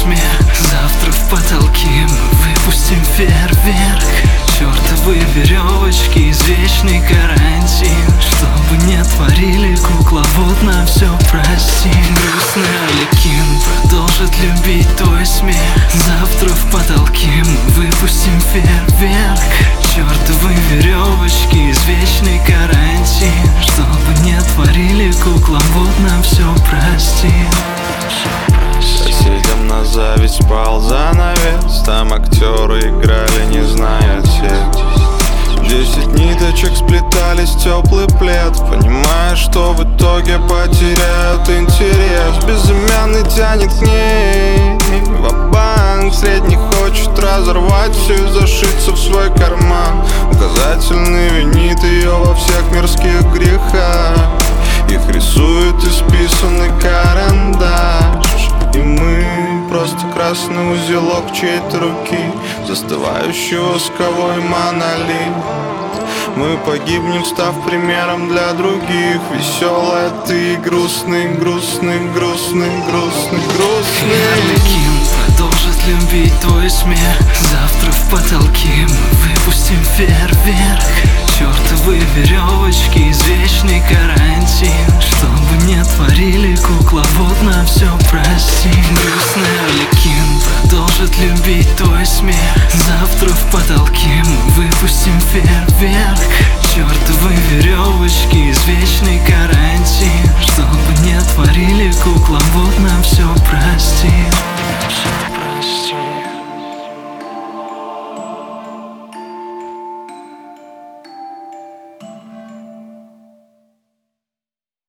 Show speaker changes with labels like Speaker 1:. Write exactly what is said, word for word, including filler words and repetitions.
Speaker 1: смех. Завтра в потолке мы выпустим фейерверк. Чёртовы веревочки, извечный карантин. Чтобы не творили, кукловод на все прости. Грустный Арлекин продолжит любить твой смех. Завтра в потолке мы выпустим фейерверк. Чёртовы веревочки, извечный карантин. Чтобы не творили, кукловод на все прости.
Speaker 2: Соседям на зависть пал занавес. Там актеры играли, не зная текст. Десять ниточек сплетались в теплый плед, понимая, что в итоге потеряют интерес. Безымянный тянет к ней ва-банк. Средний хочет разорвать все и зашиться в свой карман. Указательный винит ее во всех мирских грехах. Их рисует исписанный карандаш. И мы просто красный узелок чьей-то руки, застывающий восковой монолит. Мы погибнем, став примером для других. Веселая ты, грустный, грустный, грустный, грустный, грустный.
Speaker 1: Арлекин продолжит любить твой смех. Завтра в потолке мы выпустим фейерверк. Чёртовы веревочки, извечный карантин. Чтобы не творили, кукловод на все прости. Грустный Арлекин продолжит любить твой смех. Завтра в потолке мы выпустим фейерверк. Чёртовы веревочки, извечный